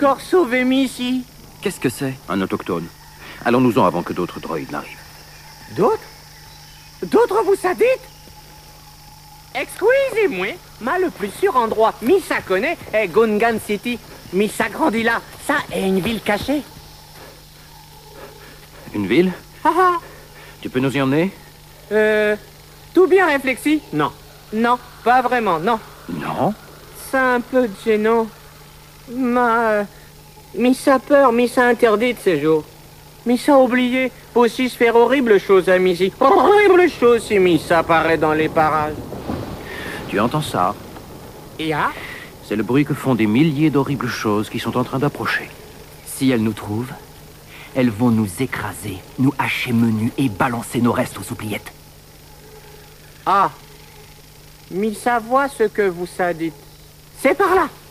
encore sauvé Missy. Qu'est-ce que c'est? Un autochtone. Allons-nous-en avant que d'autres droïdes n'arrivent. D'autres? D'autres vous ça dites? Excusez-moi, mais le plus sûr endroit, Missa connaît, est Gungan City. Missa grandit là, ça est une ville cachée. Une ville? Ah Tu peux nous y emmener? Tout bien réfléchi? Non. Non, pas vraiment, non. Non. C'est un peu gênant. Missa peur, Missa interdite ces jours. Missa oublié, aussi se faire horrible chose à Missy. Horrible chose si Missa apparaît dans les parages. Tu entends ça? Ya? C'est le bruit que font des milliers d'horribles choses qui sont en train d'approcher. Si elles nous trouvent, elles vont nous écraser, nous hacher menus et balancer nos restes aux oubliettes. Ah. Missa voit ce que vous ça dites. C'est par là.